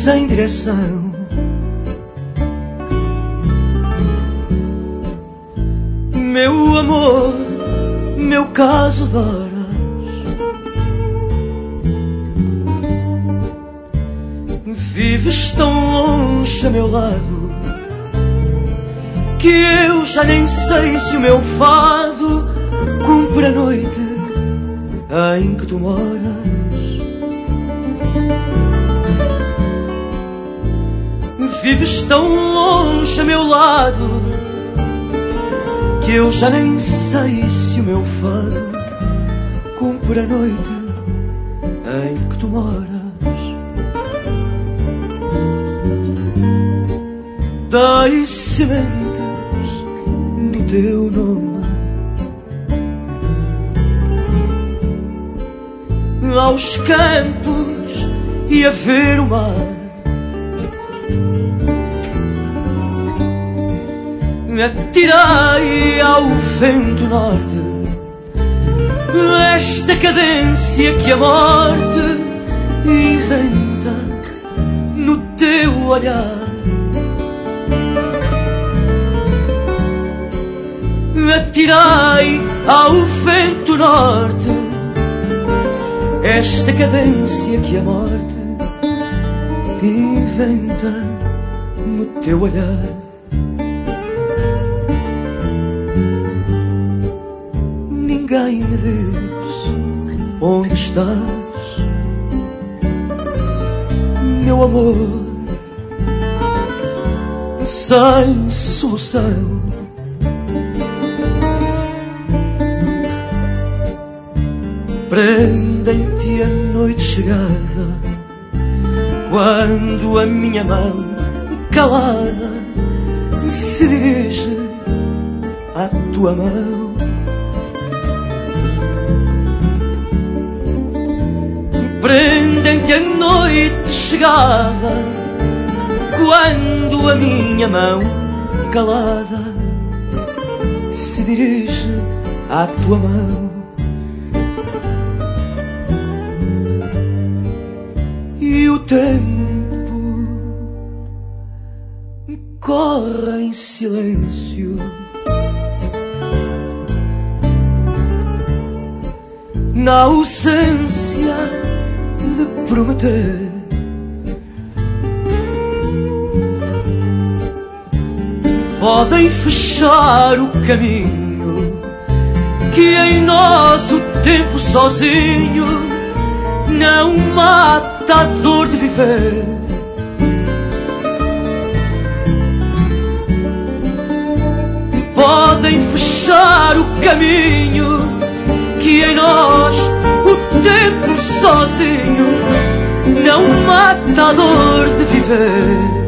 sem direção. Meu amor, meu caso de horas, vives tão longe a meu lado que eu já nem sei se o meu fado cumpre a noite em que tu moras. Vives tão longe a meu lado que eu já nem sei se o meu fado cumpre a noite em que tu moras. Dai sementes no teu nome aos campos e a ver o mar. Atirai ao vento norte esta cadência que a morte inventa no teu olhar. Atirai ao vento norte esta cadência que a morte inventa no teu olhar. Ninguém me diz onde estás, meu amor, sem solução. Prendem-te a noite chegada, quando a minha mão calada se dirige à tua mão. Prendem-te a noite chegada, quando a minha mão calada se dirige à tua mão. E o tempo corre em silêncio, na ausência de prometer. Podem fechar o caminho que em nós o tempo sozinho não mata a dor de viver. Podem fechar o caminho que em nós o tempo sozinho não mata a dor de viver.